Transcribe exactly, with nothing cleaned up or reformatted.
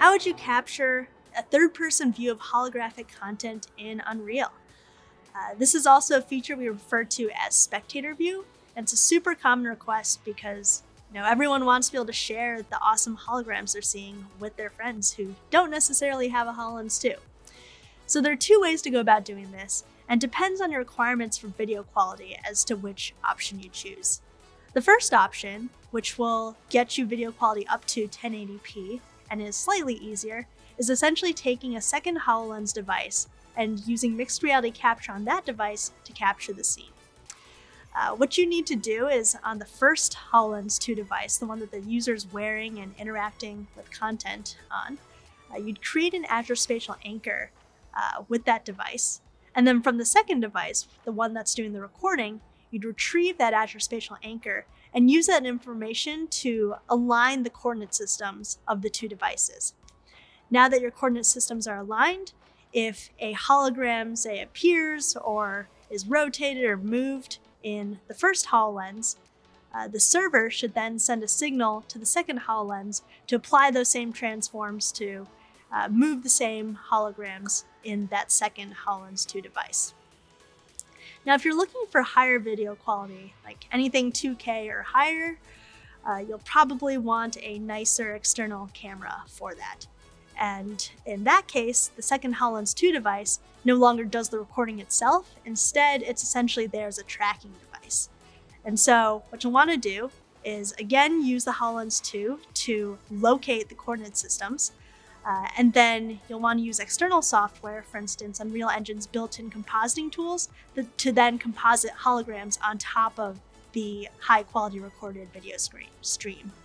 How would you capture a third-person view of holographic content in Unreal? Uh, this is also a feature we refer to as spectator view, and it's a super common request because you know everyone wants to be able to share the awesome holograms they're seeing with their friends who don't necessarily have a HoloLens two. So there are two ways to go about doing this, and depends on your requirements for video quality as to which option you choose. The first option, which will get you video quality up to ten eighty p and is slightly easier, is essentially taking a second HoloLens device and using mixed reality capture on that device to capture the scene. Uh, what you need to do is on the first HoloLens two device, the one that the user's wearing and interacting with content on, uh, you'd create an Azure Spatial Anchor uh, with that device. And then from the second device, the one that's doing the recording, you'd retrieve that Azure Spatial Anchor and use that information to align the coordinate systems of the two devices. Now that your coordinate systems are aligned, if a hologram, say, appears or is rotated or moved in the first HoloLens, uh, the server should then send a signal to the second HoloLens to apply those same transforms to uh, move the same holograms in that second HoloLens two device. Now, if you're looking for higher video quality, like anything two K or higher, uh, you'll probably want a nicer external camera for that. And in that case, the second HoloLens two device no longer does the recording itself. Instead, it's essentially there as a tracking device. And so what you'll want to do is, again, use the HoloLens two to locate the coordinate systems. Uh, and then you'll want to use external software, for instance, Unreal Engine's built-in compositing tools, that, to then composite holograms on top of the high-quality recorded video screen, stream.